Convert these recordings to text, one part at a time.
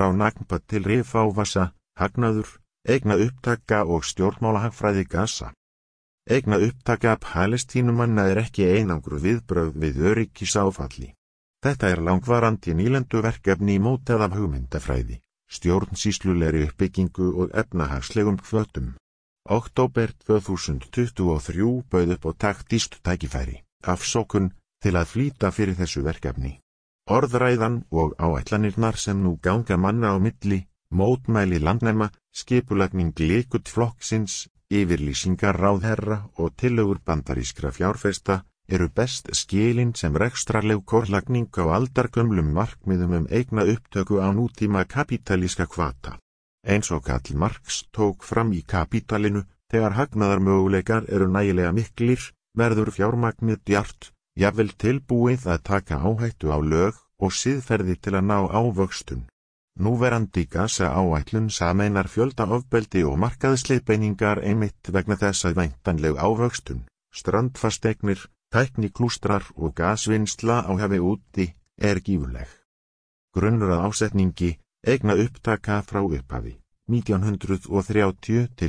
frá Nakba til Rifávasa, hagnaður, eigna upptaka og stjórnmálahagfræði Gaza. Eigna upptaka Palestínumanna ekki einangru viðbrögð við öryggisáfalli. Þetta langvarandi nýlenduverkefni mótað af hugmyndafræði, stjórnsýslulegri uppbyggingu og efnahagslegum hvötum. Október 2023 bauð upp á taktískt tækifæri, afsókun, til að flýta fyrir þessu verkefni. Orðræðan og áætlanirnar sem nú ganga manna á milli, mótmæli landnema, skipulagning Likud-flokksins, yfirlýsingar ráðherra og tillögur bandarískra fjárfesta eru best skilin sem rekstrarleg kortlagning á aldargömlum markmiðum eigna upptöku á nútíma kapítalíska hvata. Eins og Karl Marx tók fram í Kapítalinu, þegar hagnaðarmöguleikar eru nægilega miklir, verður fjármagnið djart, jafnvel tilbúið að taka áhættu á lög og siðferði til að ná ávöxtun. Núverandi Gaza áætlun sameinar fjölda ofbeldi og markaðsleiðbeiningar einmitt vegna þess að væntanleg ávöxtun, strandfasteignir, tækniklústrar og gasvinnsla á hafi úti gífurleg. Grunnur að ásetningi, eigna upptaka frá upphafi, 1930 til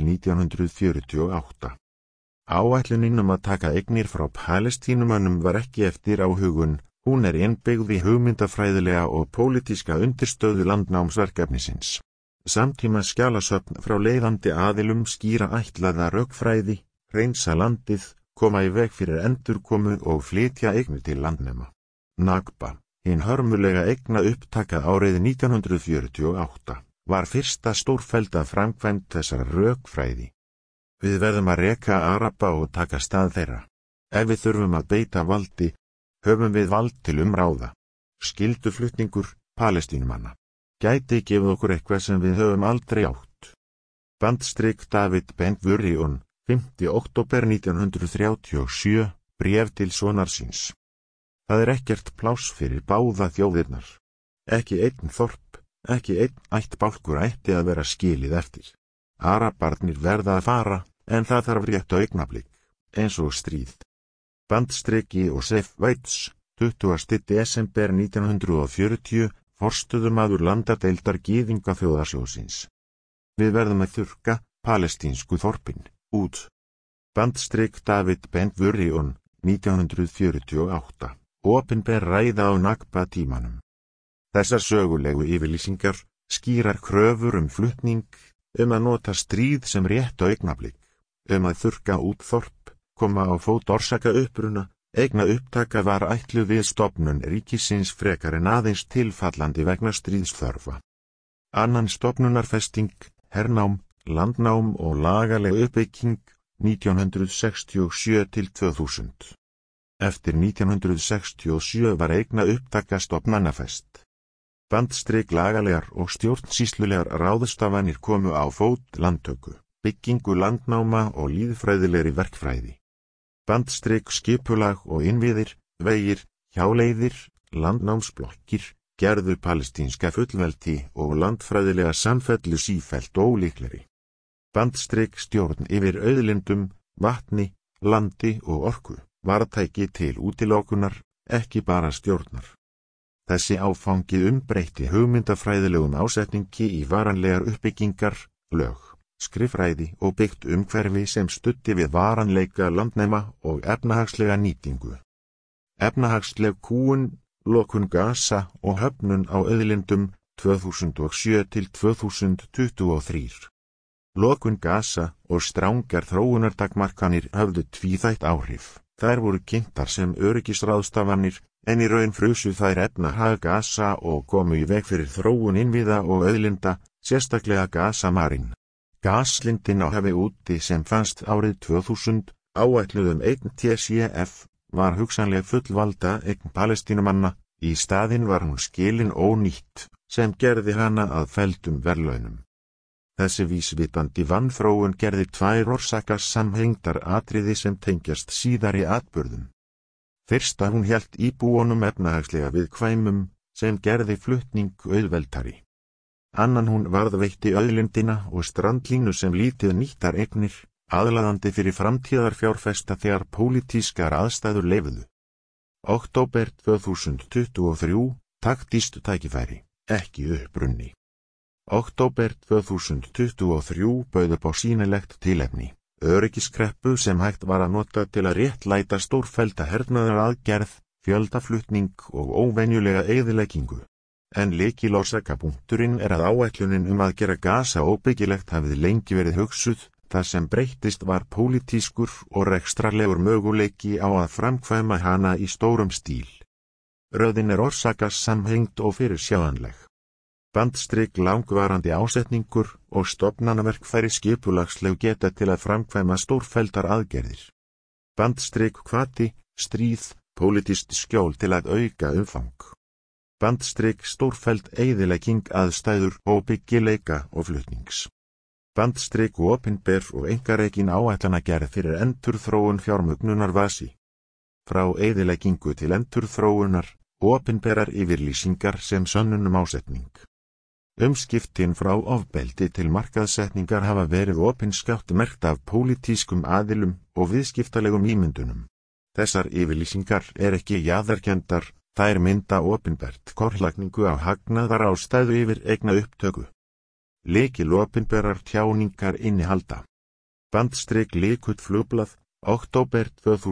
1948. Áætlunin að taka eignir frá Palestínumönnum var ekki eftir áhugun, hún innbyggð í hugmyndafræðilega og pólitíska undirstöðu landnámsverkefnisins. Samtíma skjalasöfn frá leiðandi aðilum skýra ætlaða rökfræði, hreinsa landið, koma í veg fyrir endurkomu og flytja eignir til landnema. Nakba, hinn hörmulega eigna upptaka árið 1948, var fyrsta stórfellda framkvæmd þessar rökfræði. Við verðum að reka araba og taka stað þeirra. Ef við þurfum að beita valdi, höfum við vald til umráða. Skylduflutningur Palestínumanna gæti gefið okkur eitthvað sem við höfum aldrei átt. Bandstrik David Ben-Gurion, 5. október 1937, bréf til sonar síns. Það ekkert pláss fyrir báða þjóðirnar. Ekki einn þorp, ekki einn ættbálkur ætti að vera skilið eftir. Arabarnir verða að fara, en það þarf rétt augnablik, eins og stríð. Bandstriki og Seif Weitz, 20. desember 1940, forstöðumaður landadeildar gyðingaþjóðarsjóðsins. Við verðum að þurrka palestínsku þorpin út. Bandstrik David Ben-Gurion, 1948. Opinber ræða á Nakba tímanum. Þessar sögulegu yfirlýsingar skýrar kröfur flutning, að nota stríð sem rétt augnablik, að þurrka út þorp, koma á fót orsaka uppruna, eigna upptaka var ætluð við stofnun ríkisins frekar en aðeins tilfallandi vegna stríðsþörfa. Annan stofnunarfesting, hernám, landnám og lagaleg uppbygging, 1967 til 2000. Eftir 1967 var eigna upptaka stofnanafest. Bandstrik lagalegar og stjórnsýslulegar ráðstafanir komu á fót landtöku, byggingu landnáma og lýðfræðilegri verkfræði. Bandstrik skipulag og innviðir, vegir, hjáleiðir, landnámsblokkir, gerðu palestínska fullveldi og landfræðilega samfellu sífellt ólíklegri. Bandstrik stjórn yfir auðlindum, vatni, landi og orku, varðtæki til útilokunar, ekki bara stjórnar. Þessi áfangið umbreytti hugmyndafræðilegum ásetningi í varanlegar uppbyggingar, lög, skrifræði og byggt umhverfi sem studdi við varanleika landnema og efnahagslega nýtingu. Efnahagsleg kúgun, lokun Gaza og höfnun á auðlindum 2007 til 2023. Lokun Gaza og strangar þróunartakmarkanir höfðu tvíþætt áhrif. Þær voru kynntar sem öryggisráðstafanir, en í raun frusu þær efnahag Gaza og komu í veg fyrir þróun innviða og auðlinda, sérstaklega Gaza-marinn. Gaslindin á hafi úti sem fannst árið 2000, áætluð 1 TCF, var hugsanlega fullvalda eign Palestínumanna, í staðinn var hún skilin ónýtt, sem gerði hana að felldum verðlaunum. Þessi vísvitandi vanþróun gerði tvær orsakar samhengdar atriði sem tengjast síðari atburðum. Fyrsta hún hélt íbúunum efnahagslega viðkvæmum, sem gerði flutning auðveldari. Annan hún varðveitti auðlindina og strandlínu sem lítið nýttar eignir, aðlaðandi fyrir framtíðarfjárfesta þegar pólitískar aðstæður leyfðu. Október 2023, taktískt tækifæri, ekki upprunni. Október 2023 bauð upp á sýnilegt tilefni, öryggiskreppu sem hægt var að nota til að réttlæta stórfellda hernaðaraðgerð, fjöldaflutning og óvenjulega eyðileggingu. En lykilorsakapunkturinn að áætlunin að gera Gaza óbyggilegt hafði lengi verið hugsuð. Það sem breyttist var pólitískur og rekstrarlegur möguleiki á að framkvæma hana í stórum stíl. Röðin orsakasamhengd og fyrirsjáanleg. Bandstrik langvarandi ásetningur og stofnanaverkfæri skipulagsleg geta til að framkvæma stórfelldar aðgerðir. Bandstrik hvati, stríð, pólitískt skjól til að auka umfang. Bandstrik stórfelld eyðilegging aðstæður og byggileika og flutnings. Bandstrik opinber og einkarekin áætlanagerð fyrir endurþróun fjármögnunar vasi. Frá eyðileggingu til endurþróunar, opinberar yfirlýsingar sem sönnunum ásetning. Umskiptin frá ofbeldi til markaðssetningar hafa verið opinskátt merkt af pólitískum aðilum og viðskiptalegum ímyndunum. Þessar yfirlýsingar ekki jaðarkenndar, þær mynda opinbert kortlagningu á hagnaðar ástæðu yfir eigna upptöku. Lykilopinberar tjáningar innihalda. Bandstrik Liquid flugblað, október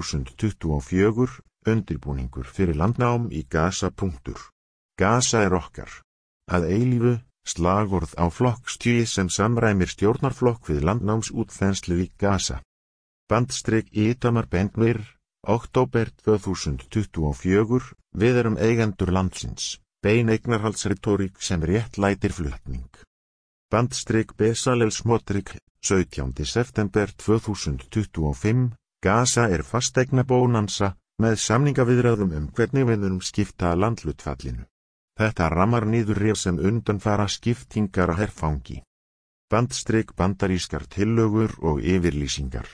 2024, undirbúningur fyrir landnám í Gaza. Gaza okkar. Að eilífu, slagorð á flokkstigi sem samræmir stjórnarflokk við landnámsútþenslu í Gaza. Bandstrik Itamar Ben-Gvir, október 2024, við erum eigendur landsins, bein eignarhaldsretórík sem réttlætir flutning. Bandstrik Bezalel Smotrich, 17. september 2025, Gaza fasteignabónanza, með samningaviðræðum hvernig við skipta landhlutfallinu. Þetta rammar niður rif sem undanfara skiptingar herfangi. Bandstrik bandarískar tillögur og yfirlýsingar,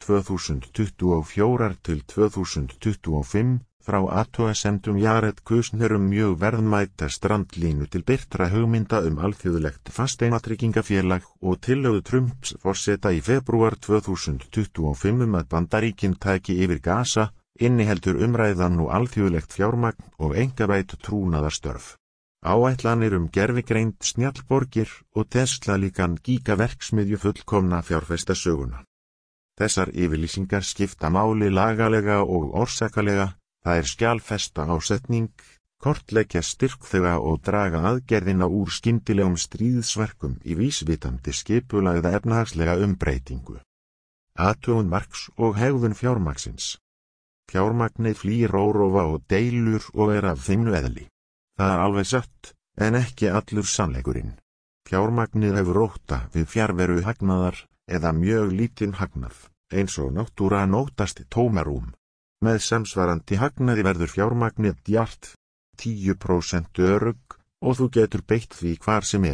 2024 til 2025, frá athugasemdum Jared Kushner mjög verðmæta strandlínu til birtra hugmynda alþjóðlegt fasteignatryggingafélag og tillögu Trumps forseta í febrúar 2025 að Bandaríkin taki yfir Gaza, inniheldur umræðan og alþjóðlegt fjármagn og einkavædd trúnaðarstörf. Áætlanir gervigreind snjallborgir og Tesla líkan gigaverksmiðju fullkomna fjárfestasöguna. Þessar yfirlýsingar skipta máli lagalega og orsakalega. Það skjalfesta ásetning, kortleggja styrkþega og draga aðgerðina úr skyndilegum stríðsverkum í vísvitandi skipulagða efnahagslega umbreytingu. Athugun marks og hegðun fjármagnsins. Fjármagnið flýr órófa og deilur og af þimnu eðli. Það alveg satt, en ekki allur sannleikurinn. Fjármagnið hefur ótta við fjarveru hagnaðar eða mjög lítinn hagnað, eins og náttúran óttast tómarúm. Með samsvarandi hagnaði verður fjármagnið djart, 10% örugg, og þú getur beitt því hvar sem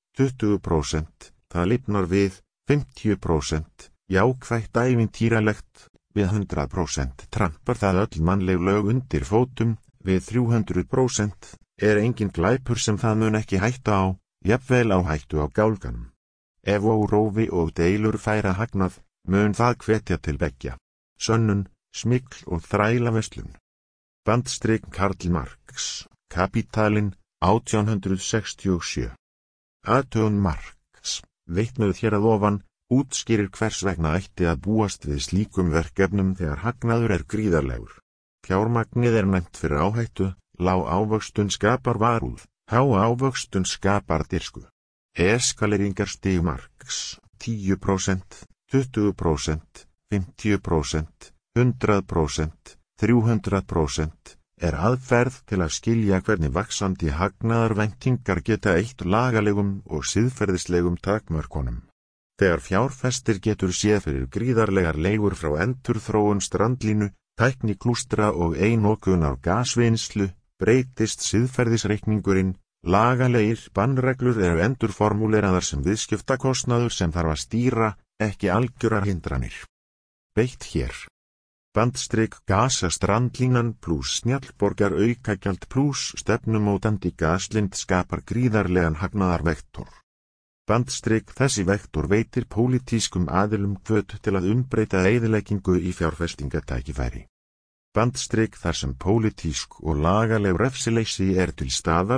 20%, það lifnar við, 50%, jákvætt ævintýralegt, við 100% trampar það öll mannleg lög undir fótum, við 300% engin glæpur sem það mun ekki hætta á, jafnvel á hættu á gálganum. Ef órófi og deilur færa hagnað, mun það hvetja til beggja. Sönnun, smygl og þrælaverslun. Bandstrik Karl Marx, Kapitalinn, 1867. Athugun Marx, vitnuð hér að ofan, útskýrir hvers vegna ætti að búast við slíkum verkefnum þegar hagnaður gríðarlegur. Fjármagnið nefnt fyrir áhættu, lág ávöxtun skapar varúð, há ávöxtun skapar dirfsku. Eskaleringarstig Marx, 10%, 20%, 50%, 100%, 300% aðferð til að skilja hvernig vaxandi hagnaðarvæntingar geta eytt lagalegum og siðferðislegum takmörkunum. Þegar fjárfestir getur séð fyrir gríðarlegar leigur frá endurþróun strandlínu, tækniklústra og einokun á gasvinnslu, breytist siðferðisreikningurinn, lagalegir bannreglur endurformúleraðar sem viðskiptakostnaður sem þarf að stýra, ekki algjörar hindranir. Beitt hér. Bandstrik Gaza strandlínan plus snjallborgar aukagjald plus stefnumótandi gaslind skapar gríðarlegan hagnaðarvektor. Bandstrik þessi vektor veitir pólitískum aðilum hvöt til að umbreyta eyðileggingu í fjárfestingatækifæri. Bandstrik þar sem pólitísk og lagaleg refsileysi til staðar,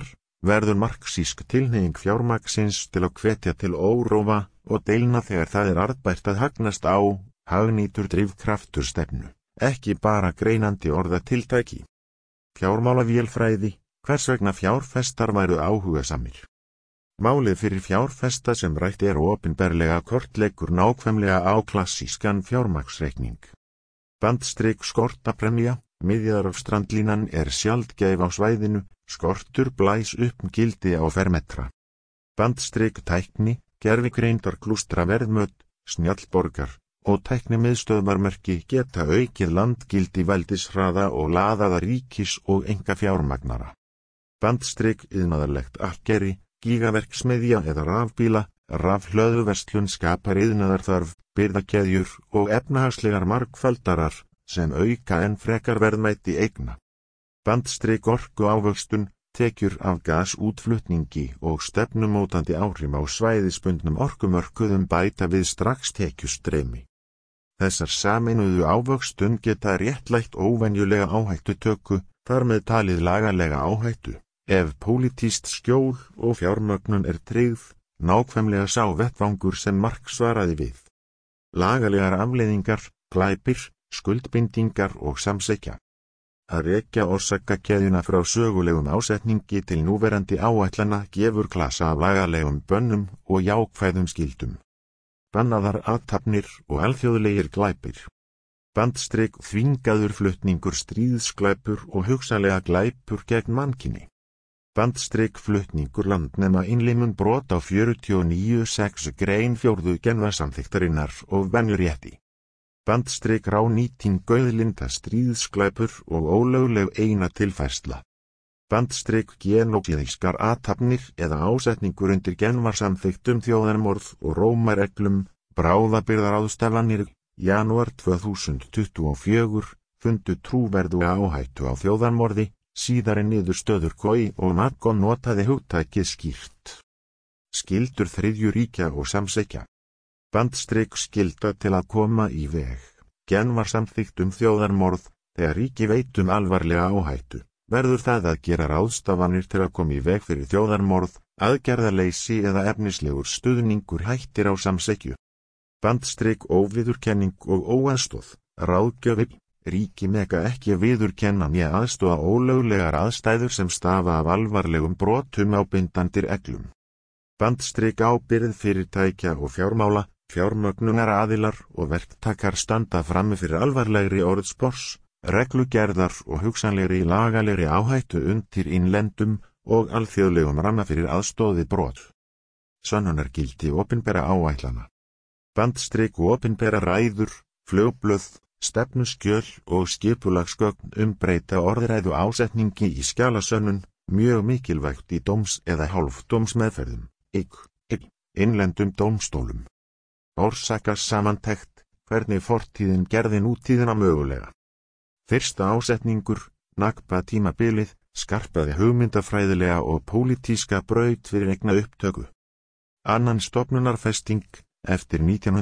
verður marxísk tilhneiging fjármagnsins til að hvetja til órófa og deilna þegar það er arðbært að hagnast á, hagnýtur drifkraftur stefnu, ekki bara greinandi orðatiltæki. Fjármálavélfræði, hvers vegna fjárfestar væru áhugasamir. Málið fyrir fjárfesta sem rætt opinberlega kortleggur nákvæmlega á klassískan fjármagnsreikning. Bandstrik skortapremja, miðjarðarstrandlínan sjaldgæf á svæðinu, skortur blæs upp gildi á fermetra. Bandstrik tækni, gervigreindar klústra verðmöt, snjallborgar og tæknimiðstöðvarmerki geta aukið landgildi veldishraða og laðaða ríkis og einkafjármagnara. Bandstrik iðnaðarlegt akkeri, gígaverksmiðja eða rafbíla, rafhlöðuverslun skapar iðnaðarþörf, birgðakeðjur og efnahagslegar margfaldarar sem auka enn frekar verðmæti eigna. Bandstrik orku ávöxtun, tekjur af gasútflutningi og stefnumótandi áhrif á svæðisbundnum orkumörkuðum bæta við strax tekjustreymi. Þessar sameinuðu ávöxtun geta réttlætt óvenjulega áhættutöku, þar með talið lagalega áhættu. Ef pólitískt skjól og fjármögnun tryggð, nákvæmlega sá vettvangur sem Marx svaraði við. Lagalegar afleiðingar, glæpir, skuldbindingar og samsekja. Að rekja orsakakeðjuna frá sögulegum ásetningi til núverandi áætlana gefur klasa af lagalegum bönnum og jákvæðum skildum. Bannaðar athafnir og alþjóðlegir glæpir. Bandstrik þvingaður flutningur stríðsglæpur og hugsanlega glæpur gegn mannkyni. Bandstrik flutningur landnema innlimun brot á 49.6 grein 4. Genfarsamþykktarinnar og venjurétti. Bandstrik ránýting auðlinda stríðsglæpur og ólögleg eina tilfærsla. Bandstrik genósíðískar athafnir eða ásetningur undir Genfarsamþykktum þjóðarmorð og Rómareglum, bráðabirgðaráðstafanir, janúar 2024, fundu trúverðuga áhættu á þjóðarmorði, síðar niðurstöður Koi og Macron notaði hugtakið skýrt. Skyldur þriðju ríkja og samsekja. Bandstrik skylda til að koma í veg. Genfarsamþykktum þjóðarmorð, þegar ríki veit alvarlega áhættu, verður það að gera ráðstafanir til að koma í veg fyrir þjóðarmorð, aðgerðaleysi eða efnislegur stuðningur hættir á samsekju. Bandstrik óviðurkenning og óaðstoð, ráðgjöf. Ríki mega ekki viðurkenna né aðstoða ólöglegar aðstæður sem stafa af alvarlegum brotum á bindandi reglum. Bandstrik ábyrgð fyrirtækja og fjármála, fjármögnunar aðilar og verktakar standa frammi fyrir alvarlegri orðspors, reglugerðar og hugsanlegri lagalegri áhættu undir innlendum og alþjóðlegum ramma fyrir aðstoð við brot. Sönnunargildi opinbera áætlana. Bandstrik og opinbera ræður, flugblöð, stefnuskjöl og skipulagsgögn breyta orðræðu ásetningi í skjalasönnun, mjög mikilvægt í dóms- eða hálfdómsmeðferðum, innlendum dómstólum. Orsakasamantekt, hvernig fortíðin gerði nútíðina mögulega. Fyrsta ásetningur, Nakba tímabilið, skarpaði hugmyndafræðilega og pólitíska braut fyrir eigna upptöku. Annan stofnunarfesting, eftir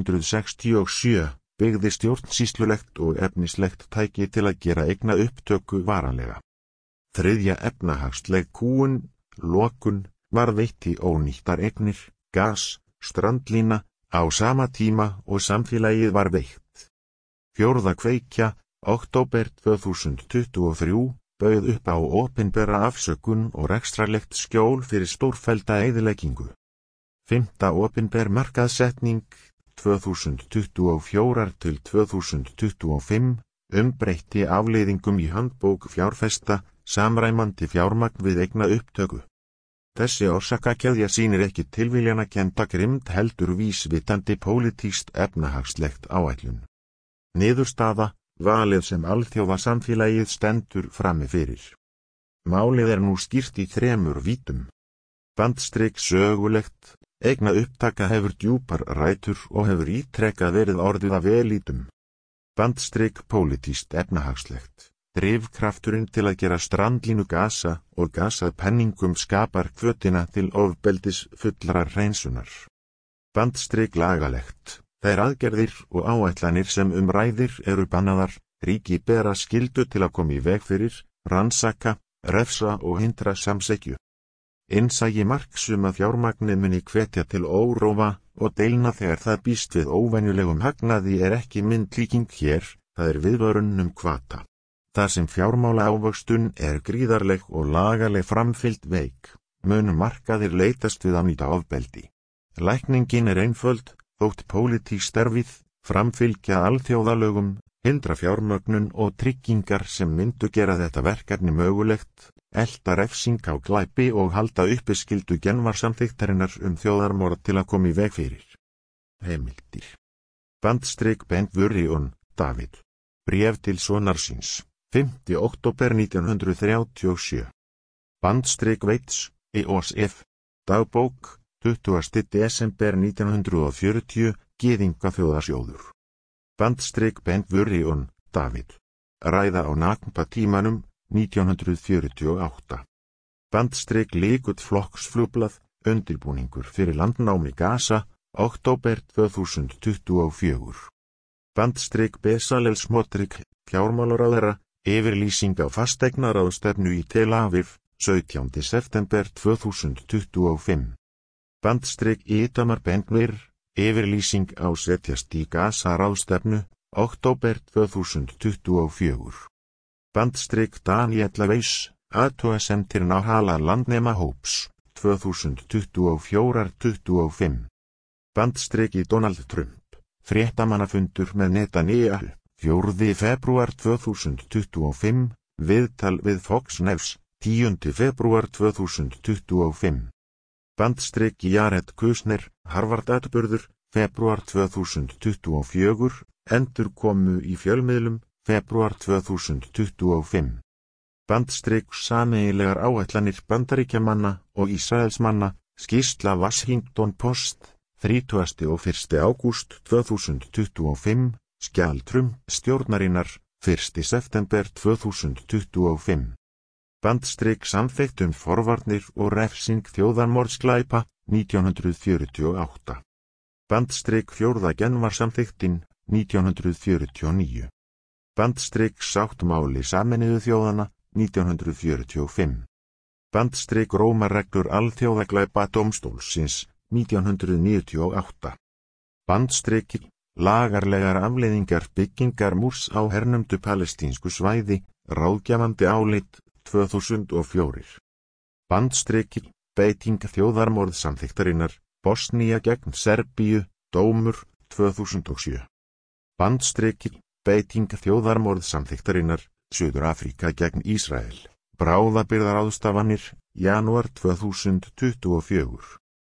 1967, byggði stjórnsýslulegt og efnislegt tæki til að gera eigna upptöku varanlega. Þriðja efnahagsleg kúgun, lokun, var veitt í ónýttar eignir, gas, strandlína, á sama tíma og samfélagið var veitt. Fjórða kveikja, október 2023, bauð upp á opinbera afsökun og rekstrarlegt skjól fyrir stórfellda eyðileggingu. Fimmta opinber markaðssetning, 2024 til 2025, breytti afleiðingum í handbók fjárfesta, samræmandi fjármagn við eigna upptöku. Þessi orsakakeðja sýnir ekki tilviljanakennda grimmd heldur vísvitandi pólitískt efnahagslegt áætlun. Niðurstaða, valið sem alþjóðasamfélagið stendur frammi fyrir. Málið nú skýrt í 3 vítum. Bandstrik sögulegt, eigna upptaka hefur djúpar rætur og hefur ítrekað verið orðið að velítum. Bandstrik pólitískt efnahagslegt. Drifkrafturinn til að gera strandlínu gasa og gasað penningum skapar hvötina til ofbeldis fullrar hreinsunar. Bandstrik lagalegt. Þær aðgerðir og áætlanir sem ræðir eru bannaðar, ríki bera skyldu til að koma í veg fyrir, rannsaka, refsa og hindra samsekju. Innsæi Marx að fjármagnið muni hvetja til órófa og deilna þegar það býst við óvenjulegum hagnaði ekki myndlíking hér, það viðvörun hvata. Þar sem fjármála ávöxtun gríðarleg og lagaleg framfylgd veik, munu markaðir leitast við að nýta ofbeldi. Lækningin einföld, þótt pólitísk erfið, framfylgja alþjóðalögum, hindra fjármögnun og tryggingar sem myndu gera þetta verkefni mögulegt, elta refsing á glæpi og halda uppi skyldu Genfarsamþykktarinnar þjóðarmorð til að koma í veg fyrir. Heimildir. Bandstrik Ben-Gurion, David. Bréf til sonar síns, 5. október 1937. Bandstrik Veits, E.O.S.F. Dagbók, 20. desember 1940, Gyðingaþjóðasjóður. Bandstrik Ben-Gurion, David. Ræða á Nakba-tímanum, 1948. Bandstrik Likud flokksflugblað, undirbúningur fyrir landnámi Gaza, október 2024. Bandstrik Bezalel Smotrich, fjármálaráðherra, yfirlýsing á fasteignaráðstefnu í Tel Aviv, 17. september 2025. Bandstrik Itamar Ben-Gvir, yfirlýsing á setjast í Gaza ráðstefnu, október 2024. Bandstrik Daniel Weiss, athugasemdir Náhala landnema hóps, 2024-25. Bandstrik í Donald Trump, fréttamannafundur með Netanyahu, 4. febrúar 2025, viðtal við Fox News, 10. febrúar 2025. Bandstrik Jared Kushner, Harvard-atburður, febrúar 2024, endurkomu í fjölmiðlum, febrúar 2025. Bandstrik sameiginlegar áætlanir Bandaríkjamanna og Ísraelsmanna, skýrsla Washington Post, 31. og 1. ágúst 2025, skjal Trump stjórnarinnar, 1. september 2025. Bandstrik samþykkt forvarnir og refsing þjóðarmorðsglæpa, 1948. Bandstrik 4. Genfarsamþykktin, 1949. Bandstrik sáttmáli Sameinuðu þjóðanna, 1945. Bandstrik Rómarreglur alþjóðaglæpa dómstólsins, 1998. Bandstrik lagarlegar afleiðingar byggingar múrs á hernumdu palestínsku svæði, ráðgjafandi álit, 2004. Bandstrik beiting þjóðarmorðsamþyktarinnar, Bosnía gegn Serbíu, dómur, 2007. Bandstrik beiting þjóðarmorðsamþyktarinnar, Suður-Afríka gegn Ísrael, bráðabirgðaráðstafanir, janúar 2024.